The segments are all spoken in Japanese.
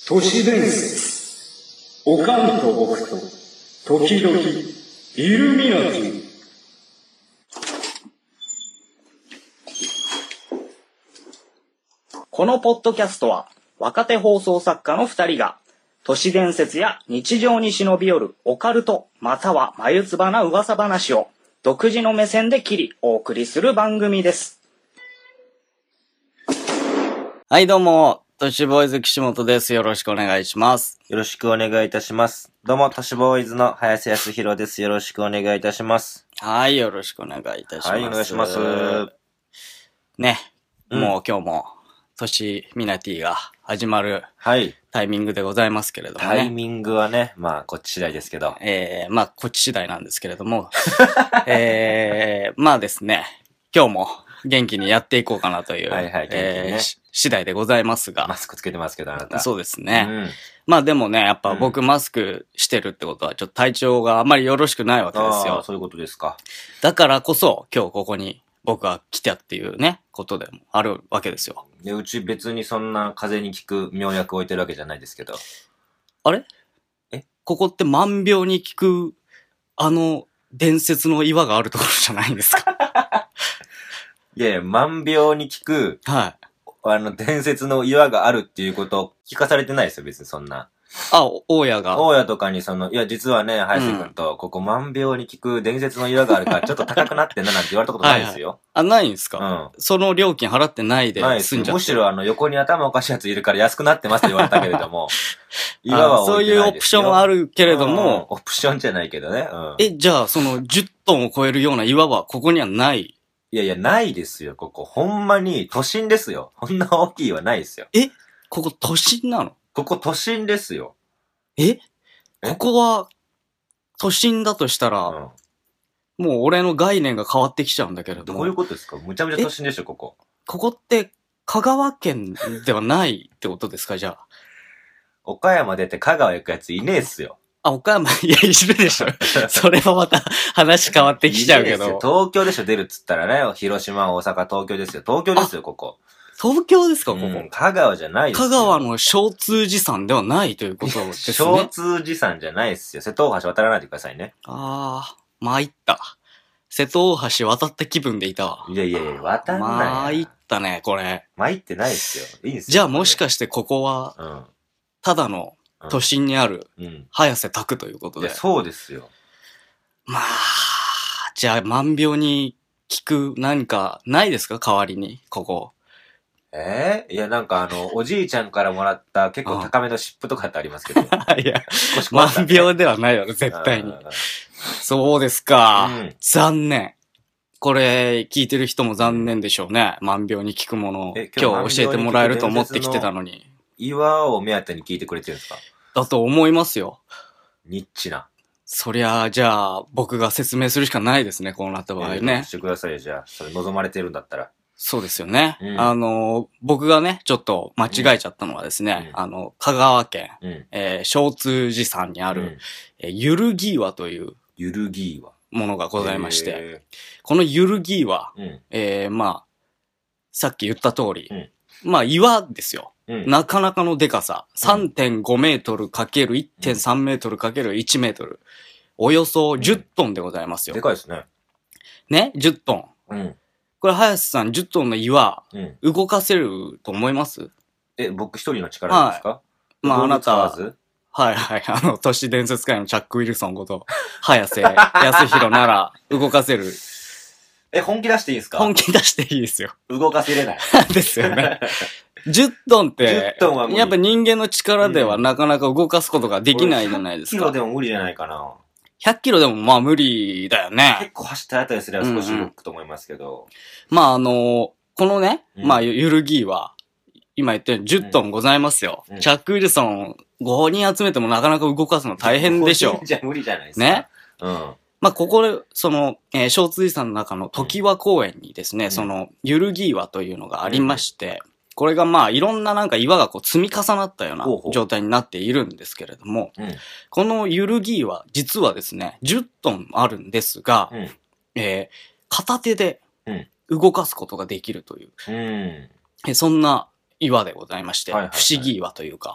都市伝説。おかんと僕と、時々、イルミナティ。 このポッドキャストは、若手放送作家の2人が、都市伝説や日常に忍び寄るオカルト、または眉唾な噂話を、独自の目線で切り、お送りする番組です。はい、どうも、都市ボーイズ岸本です。よろしくお願いします。 よろしくお願いいたします。どうも、都市ボーイズの林瀬康弘です。よろしくお願いいたします。 はい、よろしくお願いいたします。 はい、お願いします。 ね、もう今日も、都市ミナティが始まるタイミングでございますけれどもね。 タイミングはね、まあ、こっち次第ですけど。 まあ、こっち次第なんですけれども。まあですね、今日も元気にやっていこうかなという、 はいはい、元気にね。 次第でございますが。 マスクつけてますけど、あなた。 そうですね。まあでもね、やっぱ僕マスクしてるってことは、ちょっと体調があまりよろしくないわけですよ。 そういうことですか。 だからこそ、今日ここに僕が来たっていうね、ことでもあるわけですよ。 で、うち別にそんな風邪に効く妙薬置いてるわけじゃないですけど。 あれ？ここって万病に効く、伝説の岩があるところじゃないんですか？ いやいや、万病に効く、 はい。 伝説の岩があるっていうことを聞かされてないですよ、別にそんな。 大家が。 大家とかにいや、実はね、林くんと、ここ万病に効く伝説の岩があるから、ちょっと高くなってんななんて言われたことないですよ。 はいはい、ないんですか？その料金払ってないで済んじゃって。 むしろ横に頭おかしいやついるから安くなってますと言われたけれども、岩は置いてないですよ。 そういうオプションはあるけれども、 オプションじゃないけどね。 じゃあその10トンを超えるような岩はここにはない？ いやいや、ないですよ、ここ。ほんまに都心ですよ。こんな大きい岩ないですよ。 ここ都心なの？ ここ都心ですよ。 ここは都心だとしたら、もう俺の概念が変わってきちゃうんだけれども。 どういうことですか？むちゃむちゃ都心でしょ、ここ。 ここって香川県ではないってことですか、じゃあ。 岡山出て香川行くやついねえっすよ。 岡山、いや、いるでしょ。それはまた話変わってきちゃうけど。 東京でしょ、出るっつったらね。広島、大阪、東京ですよ。東京ですよ、ここ。 東京ですか、ここ。 香川じゃないですよ。 香川の小通寺山ではないということですね。 小通寺山じゃないですよ。瀬戸大橋渡らないでくださいね。 参った。瀬戸大橋渡った気分でいたわ。 いやいやいや、渡んない。 参ったね、これ。 参ってないですよ。いいですよ。 じゃあもしかしてここは、ただの都心にある、早瀬拓ということで。 そうですよ。 まあ、じゃあ万病に効く何かないですか？代わりに、ここ。 いや、なんかおじいちゃんからもらった結構高めの湿布とかってありますけど。いや、万病ではないよね、絶対に。そうですか。残念。これ、聞いてる人も残念でしょうね。万病に効くものを今日教えてもらえると思ってきてたのに。 岩を目当てに聞いてくれてるんですか？ だと思いますよ。 ニッチな。 そりゃ、じゃあ、僕が説明するしかないですね、こうなった場合ね。 してくださいよ、じゃあ。それ望まれてるんだったら。 そうですよね。僕がね、ちょっと間違えちゃったのはですね、香川県、小通寺山にある、ゆるぎ岩という、 ゆるぎ岩ものがございまして、このゆるぎ岩、まあ、さっき言った通り、まあ岩ですよ。なかなかのでかさ。3.5 メートル ×1.3 メートル ×1 メートル。およそ10トンでございますよ。 でかいですね。 ね ?10 トン。これ、林さん、10トンの岩、動かせると思います？ 僕一人の力ですか？ まあ、あなた、はいはい、都市伝説界のチャック・ウィルソンこと、早瀬康弘なら、動かせる。 本気出していいですか？ 本気出していいですよ。 動かせれない。 ですよね。10トンって、 10トンはやっぱ人間の力ではなかなか動かすことができないじゃないですか。 100キロでも無理じゃないかな。 100キロでもまあ無理だよね。 結構走ったあたりすれば少し動くと思いますけど。 まあこのね、まあゆるぎは、今言ったように10トンございますよ。チャック・ウィルソン5人集めてもなかなか動かすの大変でしょう。 じゃ無理じゃないですか。 ね。まあここで、小通寺山の中の常盤公園にですね、ゆるぎ岩というのがありまして、これがまあいろんななんか岩がこう積み重なったような状態になっているんですけれども、このゆるぎ岩、実はですね、10トンあるんですが、片手で動かすことができるという、そんな岩でございまして、不思議岩というか、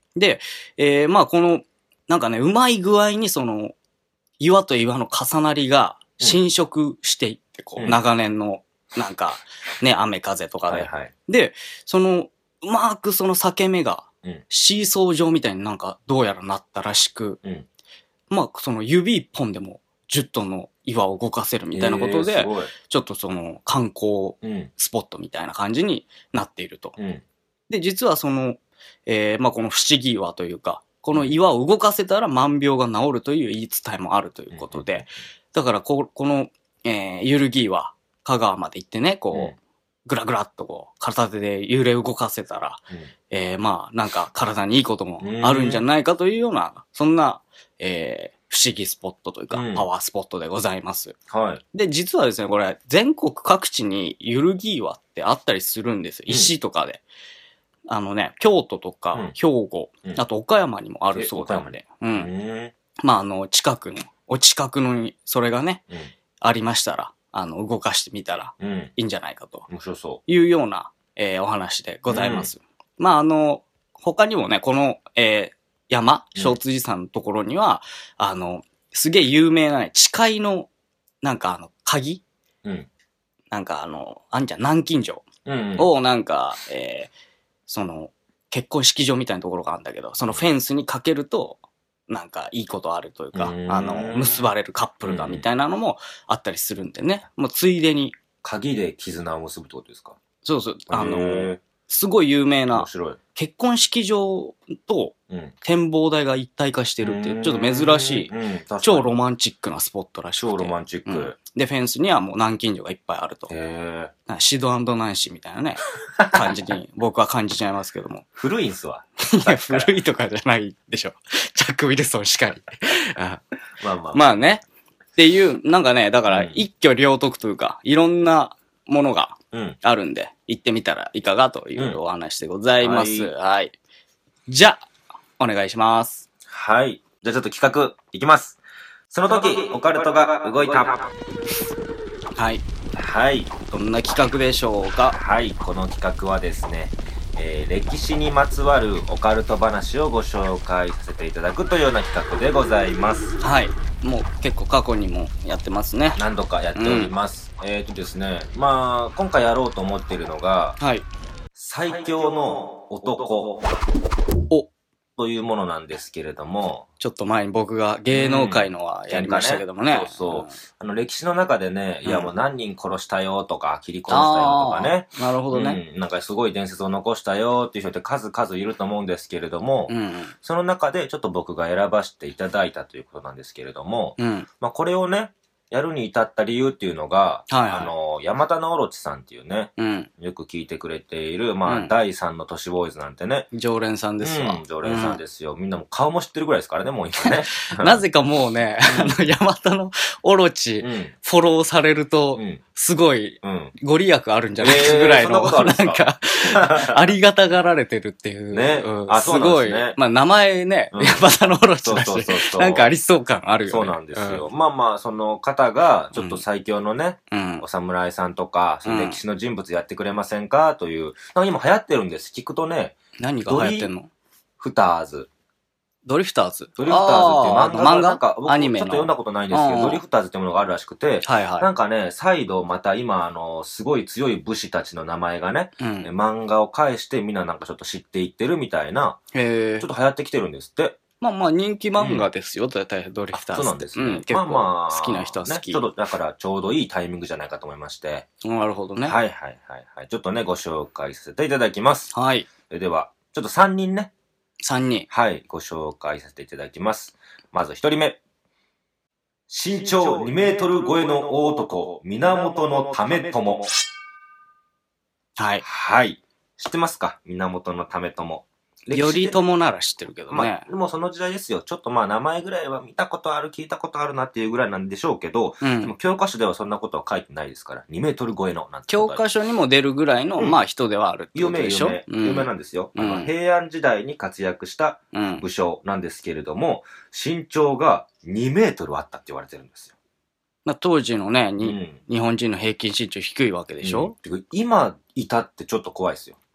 で、まあこの、なんかね、うまい具合にその、岩と岩の重なりが侵食していって、こう、長年の、なんか、ね、雨風とかで。 はいはい、 で、その、うまくその裂け目が、シーソー状みたいになんか、どうやらなったらしく、まあ、その指一本でも10トンの岩を動かせるみたいなことで、ちょっとその観光スポットみたいな感じになっていると。で、実はその、まあこの不思議岩というか、この岩を動かせたら万病が治るという言い伝えもあるということで、だからこの、ゆるぎ岩、香川まで行ってね、こう、ぐらぐらっとこう、片手で揺れ動かせたら、まあなんか体にいいこともあるんじゃないかというような、そんな、不思議スポットというか、パワースポットでございます。 はい。 で、実はですね、これ、全国各地にゆるぎ岩ってあったりするんですよ。石とかで。京都とか、兵庫、あと岡山にもあるそうなんで。まあ、近くの、それがね、ありましたら、動かしてみたらいいんじゃないかと。 面白そう。 いうような、お話でございます。まあ、他にもね、この、山、小辻山のところには、すげえ有名なね、誓いの、なんか鍵なんかあんじゃん、南京錠をなんか、その、結婚式場みたいなところがあるんだけど、そのフェンスにかけると、なんかいいことあるというか、結ばれるカップルがみたいなのもあったりするんでね。もうついでに。 鍵で絆を結ぶってことですか？ そうそう。すごい有名な、結婚式場と展望台が一体化してるっていう、ちょっと珍しい、超ロマンチックなスポットらしくて。 超ロマンチック。 で、フェンスにはもう南京錠がいっぱいあると。シド&ナンシーみたいなね、感じに僕は感じちゃいますけども。 古いんすわ。 いや、古いとかじゃないでしょ。ジャック・ウィルソンしかり。まあね。っていう、なんかね、だから一挙両得というか、いろんなものがあるんで、行ってみたらいかがというお話でございます。はい。じゃあ、お願いします。 はい。じゃあちょっと企画いきます。その時、オカルトが動いた。 はい。 はい。 どんな企画でしょうか？ はい。この企画はですね、歴史にまつわるオカルト話をご紹介させていただくというような企画でございます。 はい。もう結構過去にもやってますね。 何度かやっております。ですね、まあ、今回やろうと思っているのが、 はい。 最強の男。というものなんですけれども。 ちょっと前に僕が芸能界のはやりましたけどもね。 そうそう。歴史の中でね、いやもう何人殺したよとか、切り殺したよとかね。 なるほどね。 なんかすごい伝説を残したよっていう人って数々いると思うんですけれども、その中でちょっと僕が選ばせていただいたということなんですけれども、まあこれをね、やるに至った理由っていうのが、山田のオロチさんっていうね、よく聞いてくれている、まあ、第3の都市ボーイズなんてね。 常連さんですわ。 常連さんですよ。みんなも顔も知ってるぐらいですからね、もう今ね。 なぜかもうね、山田のオロチ、フォローされると、すごい、ご利益あるんじゃないかぐらいの、なんか、ありがたがられてるっていう。 ね。 すごい、まあ名前ね、山田のオロチだし、なんかありそう感あるよね。 そうなんですよ。まあまあ、その方が、ちょっと最強のね、お侍さんとか、その歴史の人物やってくれませんかという、今流行ってるんです。聞くとね、 何が流行ってんの？ フターズ。 ドリフターズっていう漫画なんか、僕ちょっとアニメの読んだことないんですけど、ドリフターズっていうものがあるらしくて、なんかね、再度また今、すごい強い武士たちの名前がね、漫画を介してみんななんかちょっと知っていってるみたいな、ちょっと流行ってきてるんですって。 まあまあ人気漫画ですよ、大体ドリフターズ。 そうなんですね。 結構好きな人は好き。 ちょっとだからちょうどいいタイミングじゃないかと思いまして。 なるほどね。 はい。ちょっとね、ご紹介させていただきます。 はい。 では、ちょっと3人ね。 3人。 はい、ご紹介させていただきます。まず1人目。身長2メートル超えの大男、源為朝。 はい。 はい。知ってますか？源為朝。 頼朝なら知ってるけどね。 まあ、でもその時代ですよ。ちょっとまあ名前ぐらいは見たことある、聞いたことあるなっていうぐらいなんでしょうけど、でも教科書ではそんなことは書いてないですから、2メートル超えのなんて。 教科書にも出るぐらいの、まあ人ではあるってことでしょ。 有名なんですよ。平安時代に活躍した武将なんですけれども、身長が2メートルあったって言われてるんですよ。 まあ当時のね、日本人の平均身長低いわけでしょ。 今いたってちょっと怖いですよ。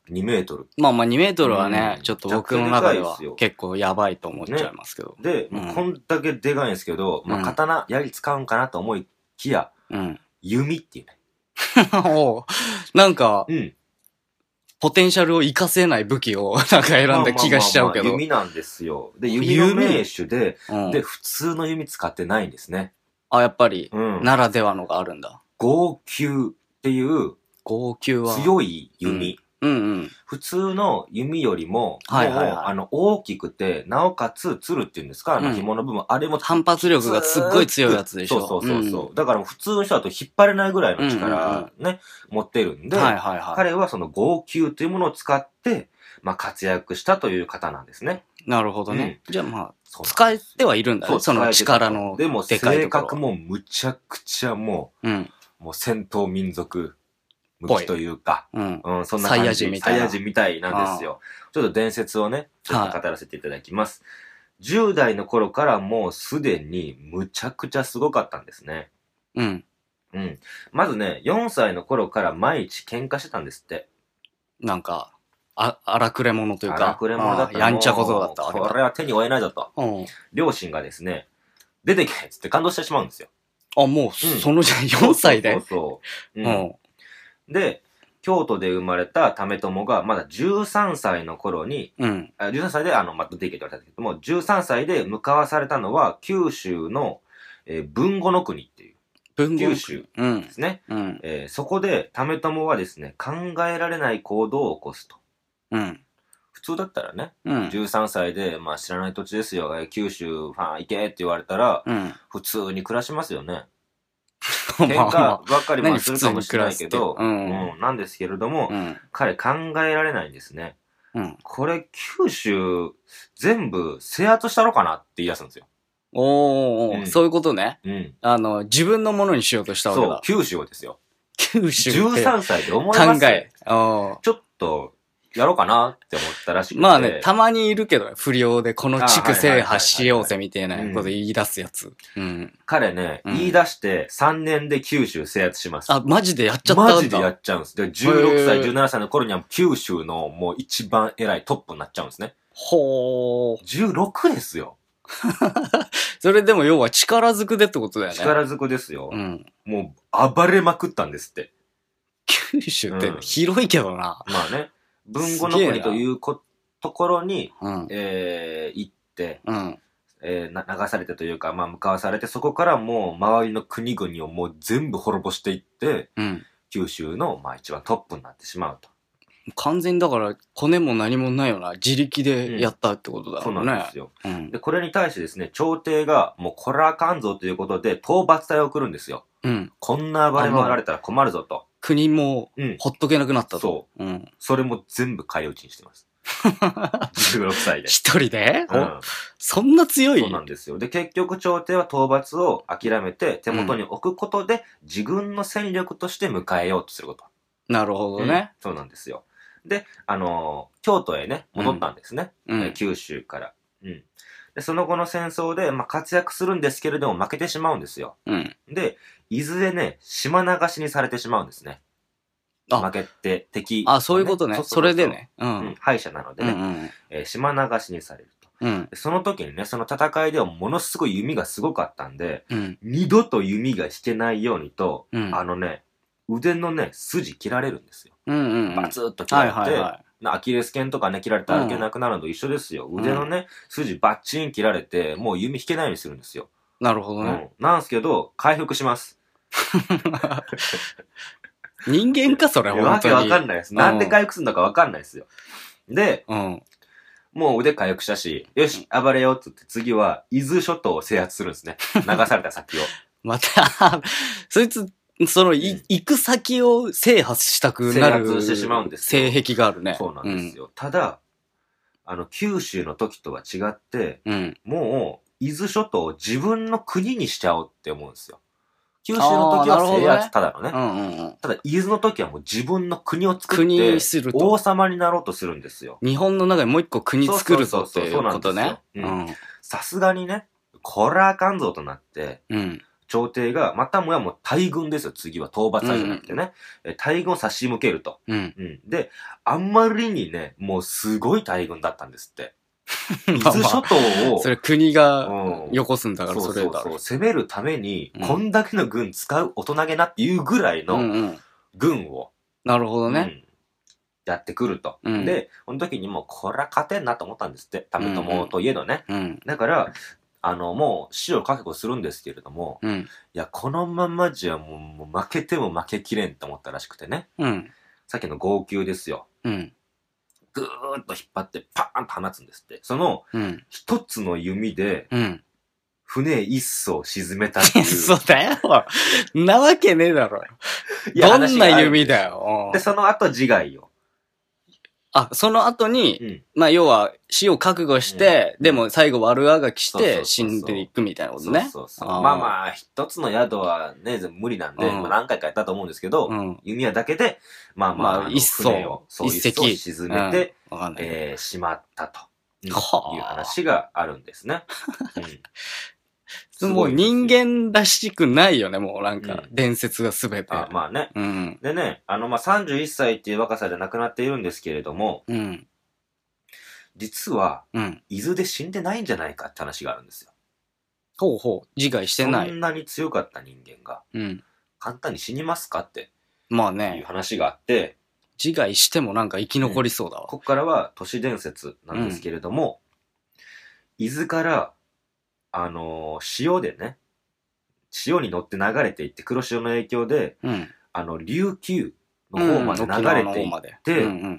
2メートル。 まあ2メートルはね、ちょっと僕の中では結構やばいと思っちゃいますけど。 で、こんだけでかいんですけど、刀、槍使うんかなと思いきや、弓っていうね。 なんか、ポテンシャルを活かせない武器をなんか選んだ気がしちゃうけど。 弓なんですよ。で、弓の名手で、で、普通の弓使ってないんですね。 あ、やっぱり、ならではのがあるんだ。 剛球っていう、強い弓。普通の弓よりも、大きくて、なおかつ、つるっていうんですか、紐の部分、あれも反発力がすっごい強いやつでしょ。 そう。だから普通の人だと引っ張れないぐらいの力ね、持ってるんで、彼はその剛球というものを使って、活躍したという方なんですね。 なるほどね。じゃあ使えてはいるんだね。その力のでも性格もむちゃくちゃもう戦闘民族向きというか、そんな感じ。サイヤ人みたいな。サイヤ人みたいなんですよ。ちょっと伝説をね、ちょっと語らせていただきます。10代の頃からもうすでにむちゃくちゃすごかったんですね。まずね、4歳の頃から毎日喧嘩してたんですって。 なんか、荒くれ者というか、 荒くれ者だった。 やんちゃ小僧だったわけだ。 これは手に負えないぞと。両親がですね、出てけっつって感動してしまうんですよ。 あ、もう、そのじゃ4歳で。 で、京都で生まれた為朝がまだ13歳の頃に、13歳で出ていけって言われたんですけども、13歳で向かわされたのは九州の、豊後の国っていう。九州ですね。そこで為朝はですね、考えられない行動を起こすと。普通だったらね、13歳で、知らない土地ですよ、九州ファン行けって言われたら、普通に暮らしますよね。喧嘩ばっかりするかもしれないけど、なんですけれども、彼考えられないんですね。これ、九州全部制圧したろかなって言い出すんですよ。 そういうことね。自分のものにしようとしたわけだ。 そう、九州をですよ。 九州 13歳で思います考え。 ちょっと、やろうかなって思ったらしくて。 まあね、たまにいるけど、不良でこの地区制覇しようぜみたいなこと言い出すやつ。 彼ね、言い出して3年で九州制圧します。 あ、マジでやっちゃったんだ。 マジでやっちゃうんです。で、16歳、17歳の頃には九州のもう一番偉いトップになっちゃうんですね。16ですよ。 それでも要は力ずくでってことだよね。 力ずくですよ。もう暴れまくったんですって。 九州って広いけどな。 まあね。豊後の国というところに、行って、流されてというか、向かわされて、そこからもう周りの国々をもう全部滅ぼしていって、九州の一番トップになってしまうと。 完全にだから、骨も何もないような自力でやったってことだよね。 そうなんですよ。で、これに対してですね、朝廷がもうこれはあかんぞということで、討伐隊を送るんですよ。こんな暴れ回られたら困るぞと。 国もほっとけなくなったと。 そう。それも全部返り討ちにしてます。16歳で。 一人でそんな強い？ そうなんですよ。で、結局朝廷は討伐を諦めて手元に置くことで自軍の戦力として迎えようとすること。 なるほどね。 そうなんですよ。で、京都へね、戻ったんですね。九州から。で、その後の戦争で、活躍するんですけれども負けてしまうんですよ。で、いずれね、島流しにされてしまうんですね。負けて、敵。 そういうことね。それでね。 敗者なのでね、島流しにされると。その時にね、その戦いではものすごい弓がすごかったんで、二度と弓が引けないようにと、腕のね、筋切られるんですよ。バツッと切られて、アキレス腱とかね、切られて歩けなくなるのと一緒ですよ。腕のね、筋バッチン切られて、もう弓引けないようにするんですよ。 なるほどね。 なんすけど、回復します。 人間か、それ、本当に。 わけわかんないです。なんで回復するのかわかんないですよ。で、もう腕回復したし、よし、暴れようって言って、次は、伊豆諸島を制圧するんですね。流された先を。 また、そいつ、行く先を制覇したくなる。 制圧してしまうんですよ。 性癖があるね。 そうなんですよ。ただ、九州の時とは違って、もう、伊豆諸島を自分の国にしちゃおうって思うんですよ。九州の時は制圧ただのね。ただ、伊豆の時はもう自分の国を作って、王様になろうとするんですよ。 日本の中にもう一個国作るぞっていうことね。 さすがにね、これあかんぞとなって、 朝廷が、またもやもう大軍ですよ、次は討伐隊じゃなくてね。大軍を差し向けると。で、あんまりにね、もうすごい大軍だったんですって。伊豆諸島を。 それ国がよこすんだからそれだろ。 そう、攻めるために、こんだけの軍使う大人げなっていうぐらいの軍を。 なるほどね。 やってくると。で、この時にもう、これは勝てんなと思ったんですって。為朝といえどね。だから、もう死を覚悟するんですけれども、いや、このままじゃもう負けても負けきれんと思ったらしくてね。さっきの号泣ですよ。ぐーっと引っ張ってパーンと放つんですって。その、一つの弓で、船一艘沈めたっていう。 そうだよ。なわけねえだろ。どんな弓だよ。 で、その後自害を。 その後に、まあ要は死を覚悟して、でも最後悪あがきして死んでいくみたいなことね。 まあ一つの宿はね、無理なんで、何回かやったと思うんですけど、弓矢だけで、まあ一艘沈めて、しまったという話があるんですね。 もう人間らしくないよね、もうなんか、伝説がすべて。 まあね。でね、31歳っていう若さで亡くなっているんですけれども、実は、伊豆で死んでないんじゃないかって話があるんですよ。 ほうほう、自害してない。 そんなに強かった人間が、簡単に死にますかって、 まあね。 いう話があって、 自害してもなんか生き残りそうだわ。 ここからは都市伝説なんですけれども、伊豆から、潮でね、潮に乗って流れていって、黒潮の影響で、琉球の方まで流れていって、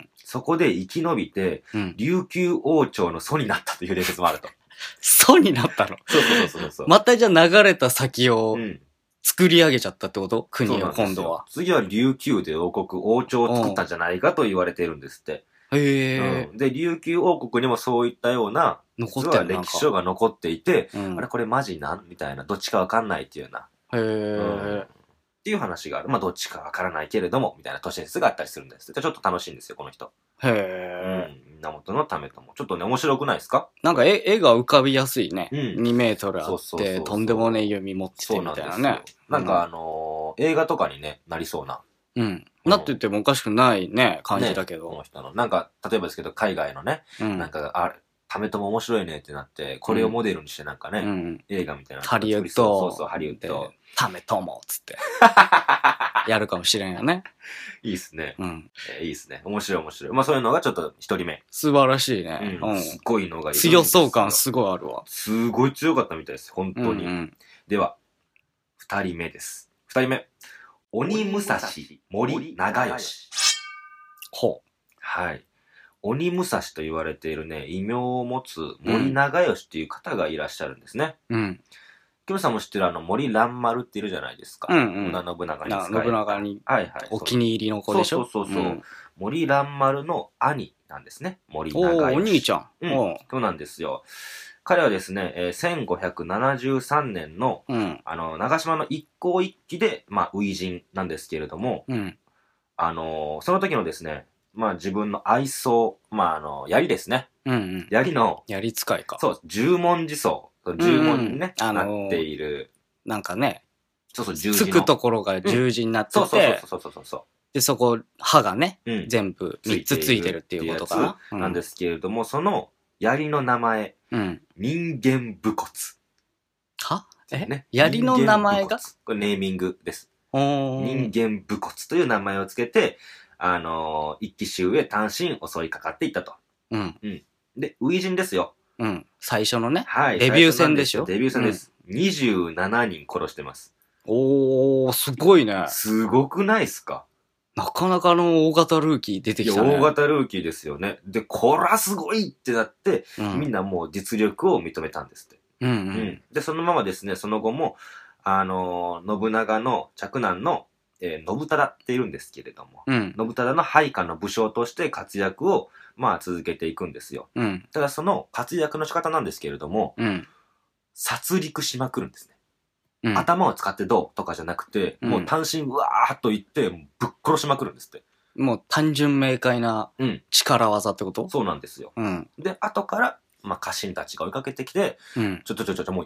そこで生き延びて、琉球王朝の祖になったという伝説もあると。 祖になったの？ そう。 またじゃあ流れた先を作り上げちゃったってこと？国を今度は。 次は琉球で王国、王朝を作ったんじゃないかと言われているんですって。で、琉球王国にもそういったような、実は歴史書が残っていて、あれこれマジなんみたいな、どっちかわかんないっていうような。っていう話がある。まあどっちかわからないけれども、みたいな都市伝説があったりするんです。ちょっと楽しいんですよ、この人。源為朝。ちょっとね、面白くないですか？ なんか絵が浮かびやすいね。2メートルあって、とんでもねえ弓持っててみたいなね。 なんか映画とかにね、なりそうな。 なって言ってもおかしくないね、感じだけど。 この人の。なんか、例えばですけど、海外のね、なんか、為朝面白いねってなって、これをモデルにしてなんかね、映画みたいな。 ハリウッド。 そう、ハリウッド。 為朝つって。やるかもしれんよね。 いいっすね。いいっすね。面白い。まあそういうのがちょっと一人目。 素晴らしいね。 すごいのがいる。 強そう感すごいあるわ。 すごい強かったみたいです。本当に。では、二人目です。二人目。鬼武蔵森長吉。 ほう。 はい。鬼武蔵と言われているね、異名を持つ森長吉っていう方がいらっしゃるんですね。キムさんも知ってる森蘭丸っているじゃないですか。織田信長に使える。 信長にお気に入りの子でしょ。 そう。森蘭丸の兄なんですね。森長吉。 お兄ちゃん。 そうなんですよ。彼はですね、1573年の、長島の一向一揆で、まあ、初陣なんですけれども、その時のですね、まあ、自分の愛想、まあ、槍ですね。槍の、 槍使いか。 そう、十文字装。十文にね、なっている。 なんかね、 そう、十字の。 つくところが十字になってて、 そう。 で、そこ、刃がね、全部3つついてるっていうことかな。 なんですけれども、その槍の名前、人間武骨。 は？槍の名前が？ これネーミングです。人間武骨という名前をつけて、一騎襲へ単身襲いかかっていったと。で、初陣ですよ。 最初のね。デビュー戦でしょ？ デビュー戦です。27人殺してます。 おー、すごいね。 すごくないっすか？ なかなかの大型ルーキー出てきたね。 大型ルーキーですよね。で、こらすごいってなって、みんなもう実力を認めたんですって。で、そのままですね、その後も、信長の嫡男の、信忠っているんですけれども、信忠の配下の武将として活躍を、まあ、続けていくんですよ。ただその活躍の仕方なんですけれども、殺戮しまくるんですね。頭を使ってどうとかじゃなくて、もう単身うわーっと言って、ぶっ殺しまくるんですって。 もう単純明快な力技ってこと？ そうなんですよ。で、後から、まあ、家臣たちが追いかけてきて、ちょ、もう、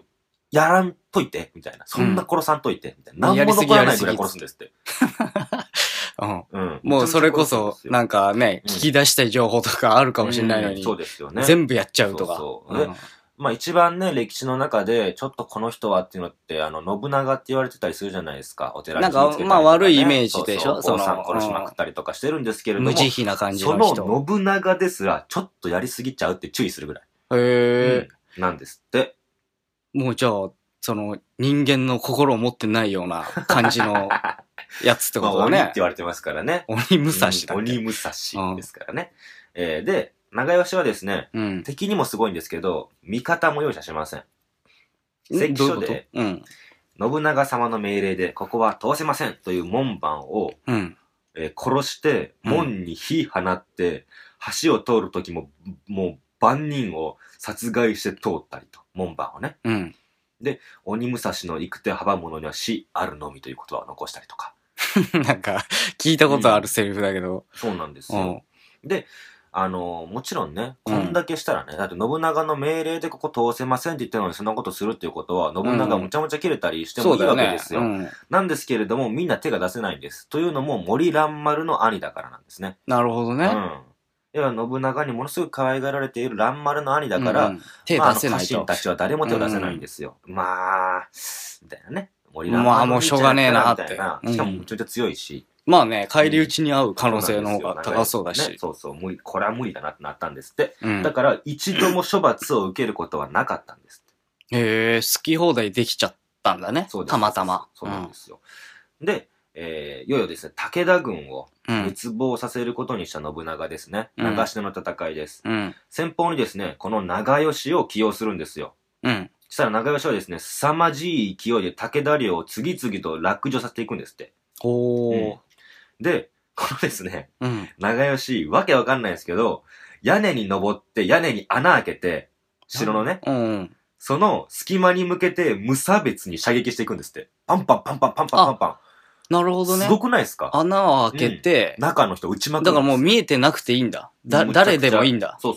やらんといて、みたいな。そんな殺さんといて、みたいな。何も残らないぐらい殺すんですって。 うん。もうそれこそ、なんかね、聞き出したい情報とかあるかもしれないのに、 そうですよね。 全部やっちゃうとか。 そうそう。まあ一番ね、歴史の中で、ちょっとこの人はっていうのって、信長って言われてたりするじゃないですか。お寺になんか、まあ悪いイメージでしょ。 その、殺しまくったりとかしてるんですけれども、 無慈悲な感じの人。 その信長ですら、ちょっとやりすぎちゃうって注意するぐらい。 へー。なんですって。 もうじゃあ、その、人間の心を持ってないような感じのやつってことだね。 鬼って言われてますからね。 鬼武蔵だっけ、 鬼武蔵ですからね。で、長吉はですね、敵にもすごいんですけど、味方も容赦しません。関所で、信長様の命令で、ここは通せませんという門番を、殺して、門に火放って、橋を通るときも、もう万人を殺害して通ったりと、門番をね。で、鬼武蔵の行く手阻む者には死あるのみという言葉を残したりとか。 なんか、聞いたことあるセリフだけど。 そうなんですよ。で、もちろんね、こんだけしたらね、だって信長の命令でここ通せませんって言ったのにそんなことするっていうことは、信長むちゃむちゃ切れたりしてもいいわけですよ。なんですけれども、みんな手が出せないんです。というのも、森蘭丸の兄だからなんですね。 なるほどね。 要は信長にものすごく可愛がられている蘭丸の兄だから、 手出せないと。 家臣たちは誰も手を出せないんですよ。まあ、みたいなね。 森蘭丸まあもうしょうがねえなって。 しかもめちゃめちゃ強いし。 まあね、返り討ちに合う可能性の方が高そうだし。 そうそう、これは無理だなってなったんですって。だから、一度も処罰を受けることはなかったんですって。 へえ、好き放題できちゃったんだね。たまたま。 そうなんですよ。で、いよいよですね、武田軍を滅亡させることにした信長ですね。長篠の戦いです。先方にですね、この長吉を起用するんですよ。そしたら長吉はですね、凄まじい勢いで武田領を次々と落城させていくんですって。で、このですね、長吉、わけわかんないんですけど、屋根に登って屋根に穴開けて、城のね、その隙間に向けて無差別に射撃していくんですって。パンパンパンパンパンパンパンパン。 なるほどね。 すごくないですか？ 穴を開けて、 中の人撃ちまくる。 だからもう見えてなくていいんだ。誰でもいいんだ。 そう。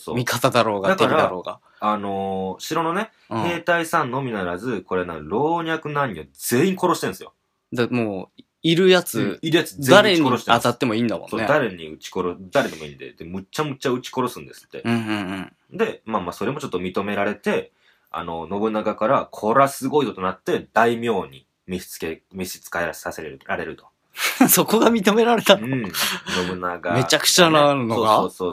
味方だろうが、敵だろうが。 城のね、兵隊さんのみならず、これ老若男女全員殺してるんですよ。 もう、いるやつ、誰に当たってもいいんだもんね。 そう、誰でもいいんで、むっちゃむっちゃ撃ち殺すんですって。で、まあそれもちょっと認められて、信長から、こらすごいぞとなって、大名に召使いさせられると。 そこが認められたの？ 信長。 めちゃくちゃなのが？ そう。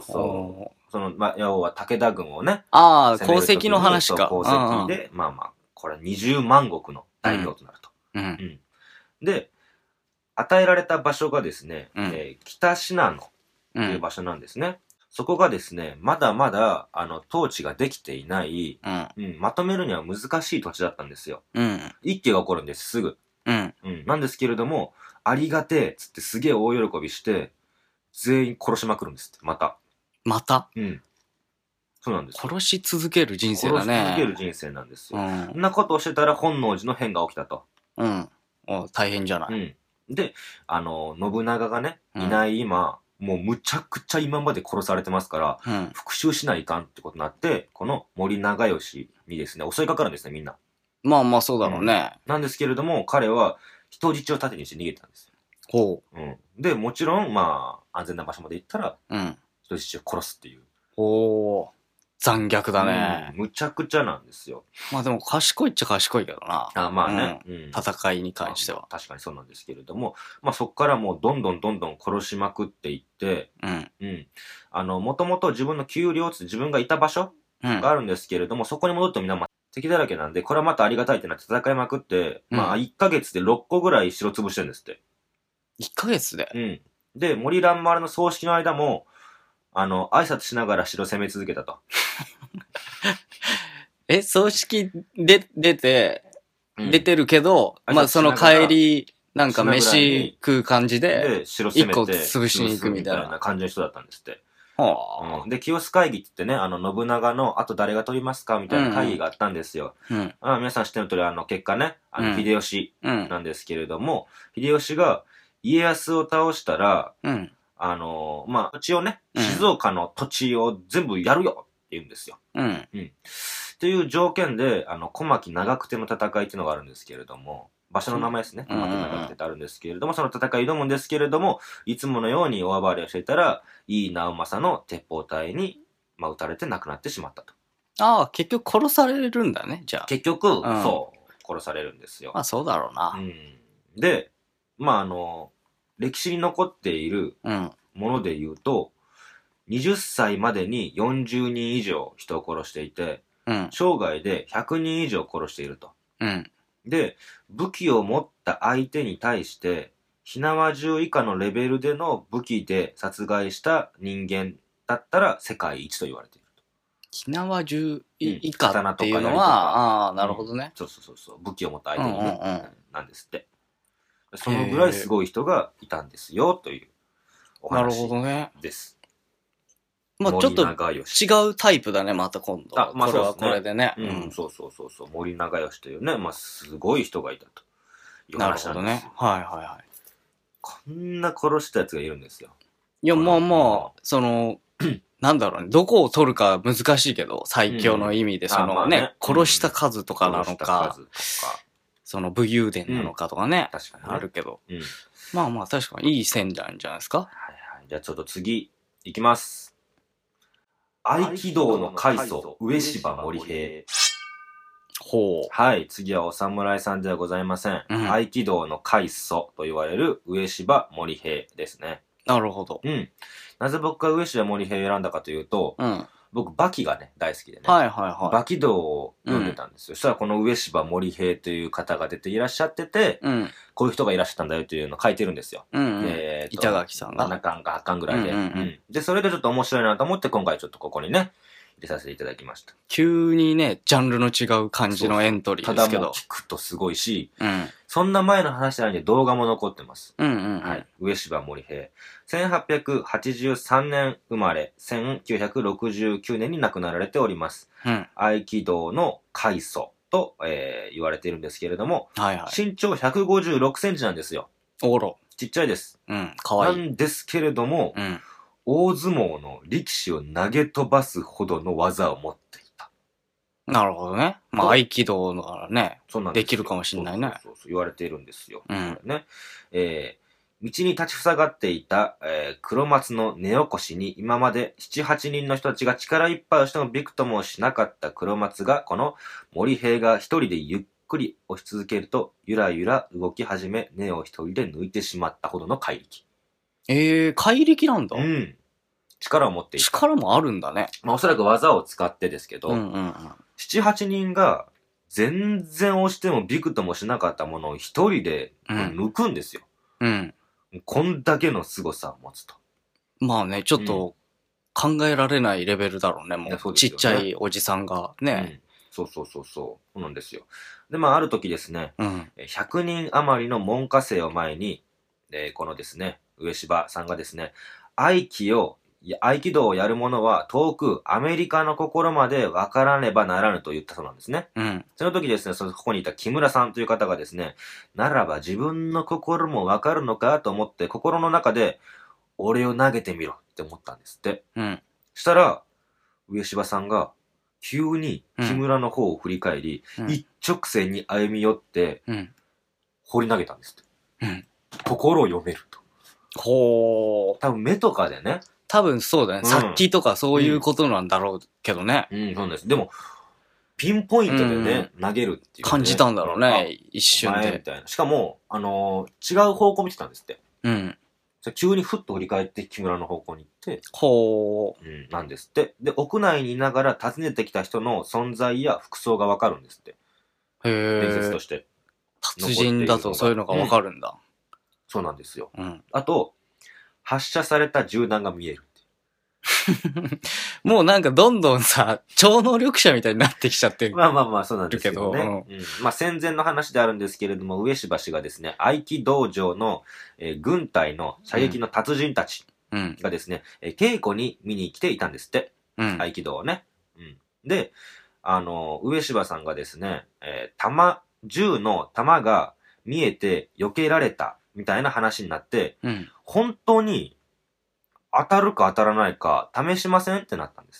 要は武田軍をね。 功績の話か。 功績で、これ20万石の大名となると。で、与えられた場所がですね、北信濃という場所なんですね。そこがですね、まだまだ、統治ができていない、まとめるには難しい土地だったんですよ。一揆が起こるんです、すぐ。なんですけれども、ありがてえ、つってすげえ大喜びして、全員殺しまくるんですって、また。そうなんです。 殺し続ける人生だね。 殺し続ける人生なんですよ。そんなことをしてたら本能寺の変が起きたと。 大変じゃない。 で、信長がね、いない今、もうむちゃくちゃ今まで殺されてますから、復讐しないかんってことになって、この森長吉にですね、襲いかかるんですね、みんな。 まあそうだろうね。 なんですけれども、彼は人質を盾にして逃げたんですよ。で、もちろん、安全な場所まで行ったら、人質を殺すっていう。 残虐だね。 むちゃくちゃなんですよ。 でも賢いっちゃ賢いけどな。戦いに関しては。 確かにそうなんですけれども、そっからもうどんどん殺しまくっていって、もともと自分の丘陵自分がいた場所があるんですけれども、そこに戻ってみんな敵だらけなんで、これはまたありがたいってなって戦いまくって、1ヶ月で6個ぐらい城潰してるんですって。 1ヶ月で？ で、森蘭丸の葬式の間も、挨拶しながら城攻め続けたと。 葬式で出てるけど、その帰り、なんか飯食う感じで、一個潰しに行くみたいな感じの人だったんですって。で、清須会議って言ってね、信長の後誰が取りますかみたいな会議があったんですよ。皆さん知ってる通り、結果ね、秀吉なんですけれども、秀吉が家康を倒したら、土地をね、静岡の土地を全部やるよって言うんですよ。ってっていう条件で、小牧長久手の戦いっていうのがあるんですけれども、場所の名前ですね。小牧長久手ってあるんですけれども、その戦い挑むんですけれども、いつものように大暴れをしていたら、井伊直政の鉄砲隊に、撃たれて亡くなってしまったと。 ああ、結局殺されるんだね、じゃあ。 結局、そう、殺されるんですよ。 まあそうだろうな。 で、歴史に残っているもので言うと、20歳までに40人以上人を殺していて、生涯で100人以上殺していると。で、武器を持った相手に対して、火縄銃以下のレベルでの武器で殺害した人間だったら世界一と言われていると。 火縄銃以下っていうのは、ああ、なるほどね。 そう。武器を持った相手にね、なんですって。そのぐらいすごい人がいたんですよ、というお話です。なるほどね。 まあちょっと違うタイプだね、また今度。これはこれでね。 そう。森長吉というね、すごい人がいたという話なんですよ。なるほどね。 はい。 こんな殺したやつがいるんですよ。 いや、なんだろうね。どこを取るか難しいけど、最強の意味で、殺した数とかなのか、その武勇伝なのかとかね。確かに。あるけど。まあ確かにいい線なんじゃないですか。 じゃあちょっと次、いきます。合気道の開祖、上柴森平。はい、次はお侍さんではございません。合気道の開祖と言われる上柴森平ですね。 なるほど。 なぜ僕が上柴森平を選んだかというと、僕、バキがね、大好きでね。バキ道を読んでたんですよ。そしたらこの上柴森平という方が出ていらっしゃってて、こういう人がいらっしゃったんだよというのを書いてるんですよ。 板垣さんが。 7巻か8巻ぐらいで。で、それでちょっと面白いなと思って、今回ちょっとここにね、入れさせていただきました。 急にね、ジャンルの違う感じのエントリーですけど。 ただもう聞くとすごいし、そんな前の話なのに動画も残ってます。はい。上柴森平。1883年生まれ、1969年に亡くなられております。合気道の開祖と、言われているんですけれども、身長156センチなんですよ。ちっちゃいです。 かわいい。 なんですけれども、大相撲の力士を投げ飛ばすほどの技を持っていた。 なるほどね。合気道ならね、できるかもしれないね。 そう言われているんですよ。ね。道に立ちふさがっていた、黒松の根起こしに今まで7、8人の人たちが力いっぱいをしてもびくともしなかった黒松が、この森平が一人でゆっくり押し続けると、ゆらゆら動き始め、根を一人で抜いてしまったほどの怪力。 怪力なんだ。 力を持っている。 力もあるんだね。 おそらく技を使ってですけど、7、8人が全然押してもびくともしなかったものを一人で抜くんですよ。こんだけの凄さを持つと。 まあね、ちょっと考えられないレベルだろうね、もう。ちっちゃいおじさんがね。 そうなんですよ。で、ある時ですね、100人余りの門下生を前に、このですね、上柴さんがですね、合気道をやる者は遠くアメリカの心まで分からねばならぬと言ったそうなんですね。その時ですね、ここにいた木村さんという方がですね、ならば自分の心も分かるのかと思って心の中で、俺を投げてみろって思ったんですって。したら、上柴さんが急に木村の方を振り返り、一直線に歩み寄って、放り投げたんですって。心を読めると。多分目とかでね。 多分そうだね。殺気とかそういうことなんだろうけどね。 そうです。でも、ピンポイントでね、投げるっていう、 感じたんだろうね、一瞬で。 みたいな。しかも、違う方向見てたんですって。急にふっと振り返って木村の方向に行って、なんですって。で、屋内にいながら訪ねてきた人の存在や服装がわかるんですって。伝説として。 達人だとそういうのがわかるんだ。 そうなんですよ。あと、発射された銃弾が見える。 もうなんかどんどんさ、超能力者みたいになってきちゃってる。 そうなんですけどね。戦前の話であるんですけれども、上柴氏がですね、合気道場の、軍隊の射撃の達人たちがですね、稽古に見に来ていたんですって。合気道をね。で、上柴さんがですね、銃の弾が見えて避けられたみたいな話になって、本当に当たるか当たらないか試しませんってなったんですって。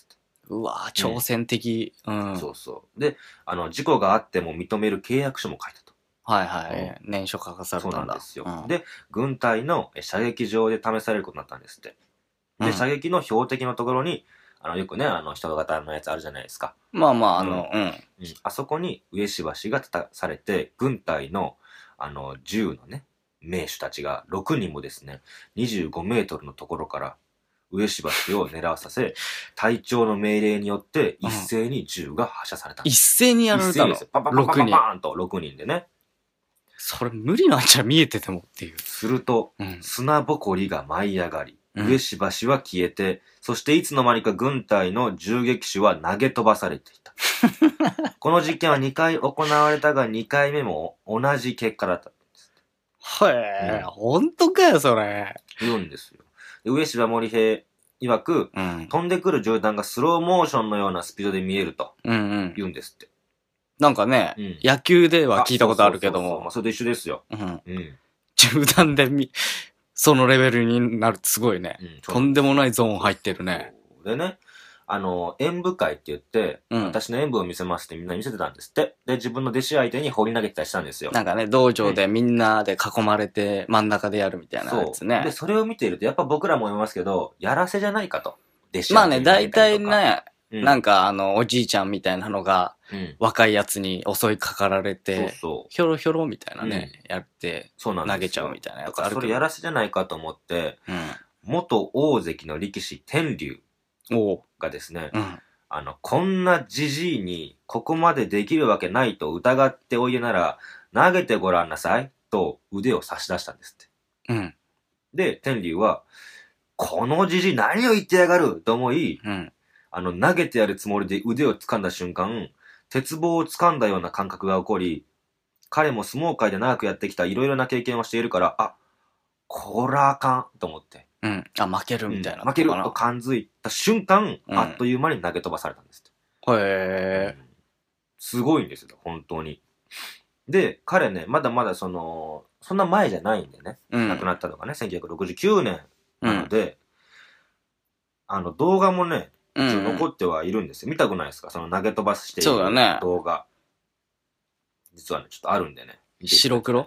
うわぁ、挑戦的。 そうそう。で、事故があっても認める契約書も書いたと。 はいはい。念書書かされたんだ。 そうなんですよ。で、軍隊の射撃場で試されることになったんですって。で、射撃の標的のところに、よくね、人型のやつあるじゃないですか。 まあまあ、 あそこに上し橋が立たされて、軍隊の、銃のね、名手たちが6人もですね、25メートルのところから上し橋を狙わさせ、隊長の命令によって一斉に銃が発射された。 一斉にやられたの？ パンパンパンパンパンパンと6人でね。 それ無理なんじゃ見えててもっていう。 すると、砂ぼこりが舞い上がり、上し橋は消えて、そしていつの間にか軍隊の銃撃手は投げ飛ばされていた。この実験は2回行われたが、2回目も同じ結果だったんです。 へぇ、本当かよ、それ。 言うんですよ。上柴森平曰く、飛んでくる銃弾がスローモーションのようなスピードで見えると言うんですって。 なんかね、野球では聞いたことあるけども。 まあ、それと一緒ですよ。 銃弾でそのレベルになるってすごいね。とんでもないゾーン入ってるね。 でね、演舞会って言って、私の演舞を見せますってみんな見せてたんですって。で、自分の弟子相手に放り投げてたりしたんですよ。 なんかね、道場でみんなで囲まれて真ん中でやるみたいなやつね。 で、それを見ていると、やっぱ僕らも思いますけど、やらせじゃないかと。 弟子まあね、大体ね、なんかおじいちゃんみたいなのが、若いやつに襲いかかられて、ひょろひょろみたいなね、やって、投げちゃうみたいなやつあるけど。 それやらせじゃないかと思って、元大関の力士天竜がですね、こんなじじいにここまでできるわけないと疑っておいでなら、投げてごらんなさいと腕を差し出したんですって。で、天竜は、このじじい何を言ってやがると思い、投げてやるつもりで腕を掴んだ瞬間、鉄棒を掴んだような感覚が起こり、彼も相撲界で長くやってきたいろいろな経験をしているから、あ、こらあかんと思って。 負けるみたいな。 負けると感づいた瞬間、あっという間に投げ飛ばされたんです。 へー。 すごいんですよ、本当に。で、彼ね、まだまだそんな前じゃないんでね、亡くなったのがね、1969年なので、動画もね、残ってはいるんですよ。見たくないですか？その投げ飛ばしている動画。実はね、ちょっとあるんでね。 白黒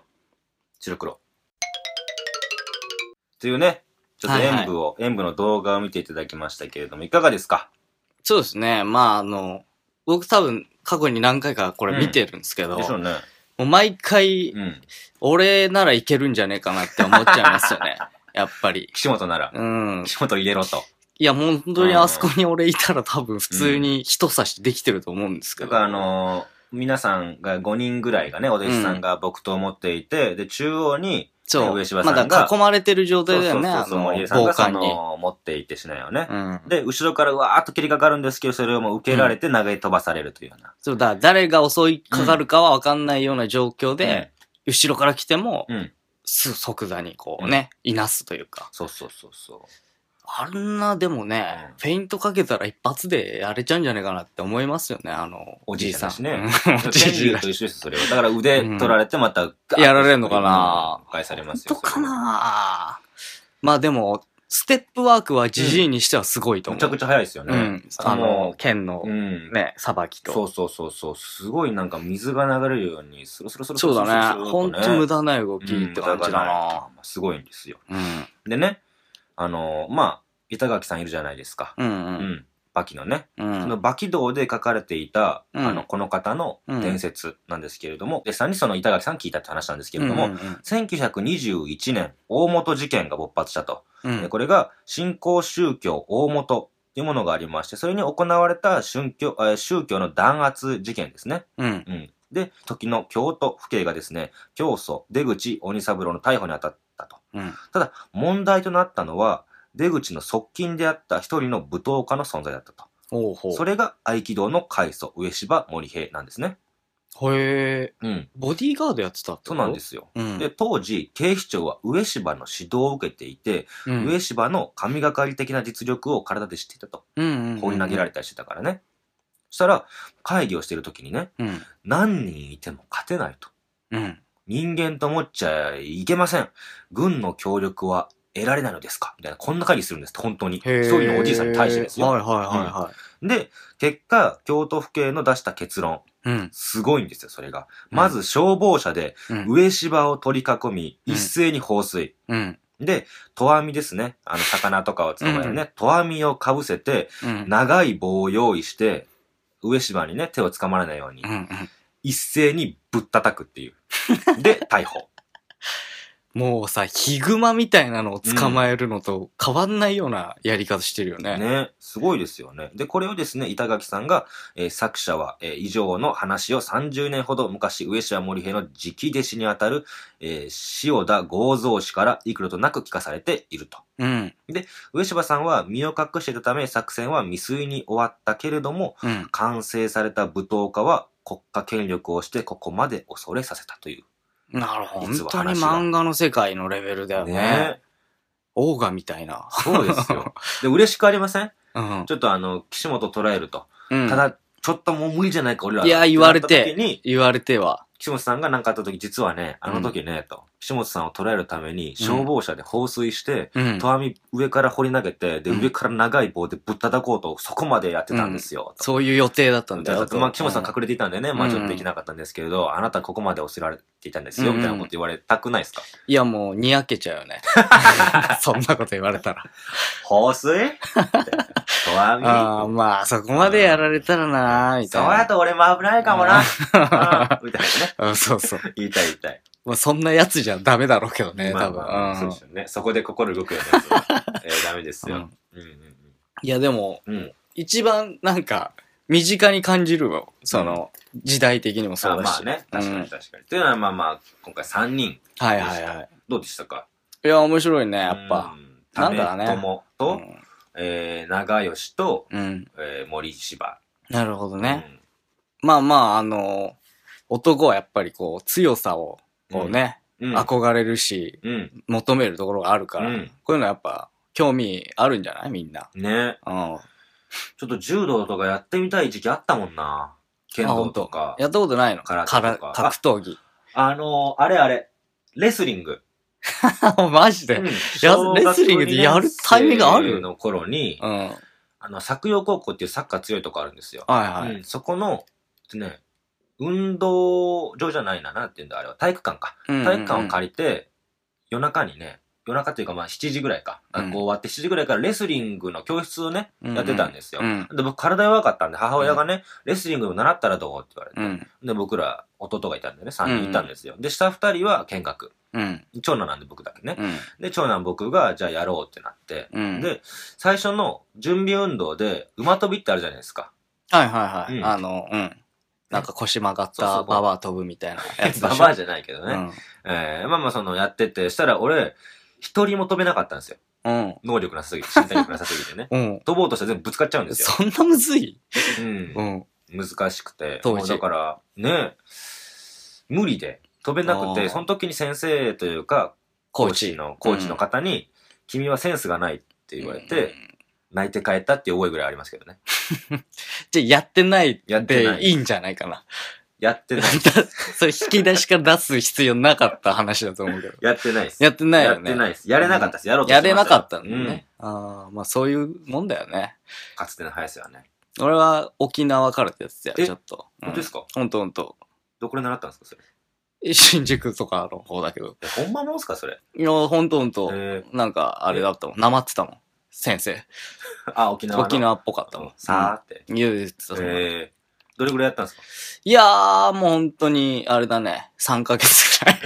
というね、ちょっと演舞の動画を見ていただきましたけれども、いかがですか？ そうですね。まあ僕多分過去に何回かこれ見てるんですけど、 でしょうね。 もう毎回、俺ならいけるんじゃねえかなって思っちゃいますよね。やっぱり。 岸本なら。岸本入れろと。 いや、本当にあそこに俺いたら多分普通に人差しできてると思うんですけど。 だから皆さんが5人ぐらいがね、お弟子さんが木刀を持っていて、で、中央に、上柴さんが。 まだ囲まれてる状態だよね、 森江さんが持っていてしないよね。で、後ろからうわーっと切りかかるんですけど、それをもう受けられて投げ飛ばされるというような。 そうだ、誰が襲いかかるかは分かんないような状況で、後ろから来ても、即座にこうね、いなすというか。 そう。 あんな、でもね、フェイントかけたら一発でやれちゃうんじゃないかなって思いますよね、 おじいさん。ね。おじいさんと一緒です、それは。だから腕取られてまた、 やられるのかな？ 返されますよ。 本当かな？まあでも、ステップワークはジジイにしてはすごいと思う。 めちゃくちゃ早いですよね。 剣のね、さばきと。 そう。すごいなんか水が流れるように、スルスルそうだね。ほんと無駄ない動きって感じだな。 すごいんですよ。でね、板垣さんいるじゃないですか。バキのね。そのバキ道で書かれていた、この方の伝説なんですけれども、で、さんにその板垣さん聞いたって話なんですけれども、1921年、大本事件が勃発したと。これが、新興宗教大本というものがありまして、それに行われた宗教の弾圧事件ですね。で、時の京都府警がですね、教祖出口鬼三郎の逮捕に当たったと。ただ、問題となったのは、出口の側近であった一人の舞踏家の存在だったと。それが合気道の開祖、上柴森平なんですね。 へえ。ボディーガードやってたってこと？ そうなんですよ。で、当時、警視庁は上柴の指導を受けていて、上柴の神がかり的な実力を体で知っていたと。放り投げられたりしてたからね。そしたら、会議をしている時にね、何人いても勝てないと。人間と思っちゃいけません。軍の協力は得られないのですかみたいな、こんな会議するんです。本当に。一人のおじいさんに対してですよ。 で、結果、京都府警の出した結論。すごいんですよ、それが。まず、消防車で、上芝を取り囲み、一斉に放水。で、投網ですね。魚とかを捕まえるね。投網をかぶせて、長い棒を用意して、上芝にね、手を掴まらないように、一斉にぶったたくっていう。で、逮捕。 もうさ、ヒグマみたいなのを捕まえるのと変わんないようなやり方してるよね。 ね。すごいですよね。で、これをですね、板垣さんが、作者は、以上の話を30年ほど昔、上島森平の直弟子にあたる、塩田剛三氏から幾度となく聞かされていると。で、上島さんは身を隠していたため作戦は未遂に終わったけれども、完成された舞踏家は国家権力をしてここまで恐れさせたという。 なるほど。本当に漫画の世界のレベルだよね。オーガみたいな。 そうですよ。で、嬉しくありません？ちょっと岸本捉えると。ただ、ちょっともう無理じゃないか、俺ら。 いや、言われては。 岸本さんが何かあった時、実はね、あの時ね、と。岸本さんを捉えるために、消防車で放水して、投網上から掘り投げて、で、上から長い棒でぶったたこうと、そこまでやってたんですよ。 そういう予定だったんだよ。 まあ、岸本さん隠れていたんでね、まあちょっとできなかったんですけれど、あなたここまで恐れられていたんですよ、みたいなこと言われたくないですか？ いや、もう、にやけちゃうよね。そんなこと言われたら。 放水投網ああ、まあ、そこまでやられたらなみたいな。 そうやと俺も危ないかもなみたいなね。 そうそう。 言いたい。 まあ、そんなやつじゃダメだろうけどね、多分。 そうですよね。そこで心動くようなやつはダメですよ。 いや、でも、一番なんか、身近に感じるよ。その、時代的にもそうだし。 まあね。確かに。というのは、まあ、今回3人。 はい。 どうでしたか？ いや、面白いね、やっぱ。 なんだね。友と、長吉と、森芝。 なるほどね。まあ、男はやっぱりこう、強さを、こうね、憧れるし、求めるところがあるから、こういうのはやっぱ、興味あるんじゃないみんな。 ね。ちょっと柔道とかやってみたい時期あったもんな。剣道とか。 やったことないの？ 空手とか。 格闘技。 あれ。レスリング。 マジで、レスリングでやるタイミングあるの頃に、作陽高校っていうサッカー強いとこあるんですよ。そこの、ね、運動場じゃないな。なんて言うんだ、あれは。体育館か。体育館を借りて、夜中にね、夜中っていうかまあ7時ぐらいか。学校終わって7時ぐらいからレスリングの教室をね、やってたんですよ。で、僕体弱かったんで、母親がね、レスリングを習ったらどうって言われて。で、僕ら、弟がいたんでね、3人いたんですよ。で、下2人は見学。長男なんで僕だけね。で、長男僕が、じゃあやろうってなって。で、最初の準備運動で、馬跳びってあるじゃないですか。 はい。なんか腰曲がったババア飛ぶみたいなやつ。 ババアじゃないけどね。まあやってて、したら俺、一人も飛べなかったんですよ。能力なさすぎて、身体力なさすぎてね。飛ぼうとしたら全部ぶつかっちゃうんですよ。 そんなむずい？ 難しくて。だから、ね、無理で飛べなくて、その時に先生というか、コーチの方に、君はセンスがないって言われて、泣いて帰ったっていう覚えぐらいありますけどね。 じゃあやってないでいいんじゃないかな。 やってない。 それ引き出しから出す必要なかった話だと思うけど。 やってないです。 やってないよね。 やってないです。やれなかったです。やろうとしてました。 やれなかったんだよね。まあそういうもんだよね。 かつての速さはね。 俺は沖縄からってやつだよ、ちょっと。 本当ですか？ ほんと。 どこで習ったんですか、それ。 新宿とかの方だけど。 ほんまもんすか、それ。 いや、ほんと。なんか、あれだったもん。なまってたもん。先生。 沖縄っぽかったもん。 さーって。 言うてた。 どれぐらいやったんですか？ いやー、もう本当に、あれだね。3ヶ月くらい。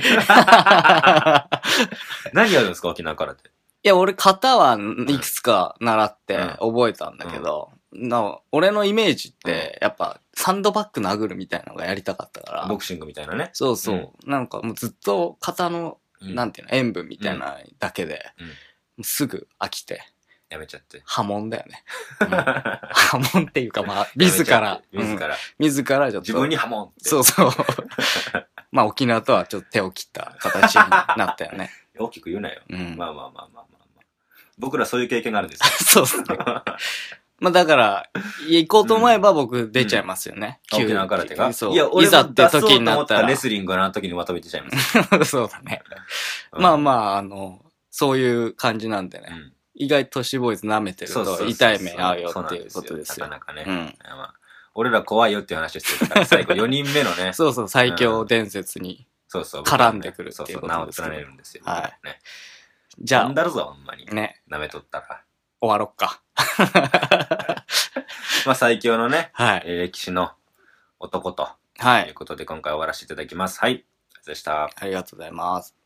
何やるんですか、沖縄からって。 いや、俺、型はいくつか習って覚えたんだけど、俺のイメージって、やっぱ、サンドバッグ殴るみたいなのがやりたかったから。 ボクシングみたいなね。 そう。なんかもうずっと型の、なんていうの、塩分みたいなだけで、すぐ飽きて。 やめちゃって。 破門だよね。破門っていうかまあ、自らちょっと。 自分に破門って。 そう。まあ沖縄とはちょっと手を切った形になったよね。 大きく言うなよ。まあ。僕らそういう経験があるんですよ。そうね。まあだから、行こうと思えば僕出ちゃいますよね。 沖縄空手が。 そう。いや、いざって時になったら。 レスリングの時にまとめてちゃいます。 そうだね。まあ、そういう感じなんでね。 意外と都市ボーイズ舐めてると痛い目合うよっていうことですよ。 なかなかね。まあ、俺ら怖いよっていう話をしてたから、最後4人目のね。 そうそう、最強伝説に絡んでくるっていうことですけど。 名を連ねるんですよ。 はい。じゃあ。 なんだるぞ、ほんまに。 ね。 舐めとったら。 終わろっか。 まあ最強のね、 はい。 歴史の男と。 はい。 ということで今回終わらせていただきます。はい。ありがとうございました。 ありがとうございます。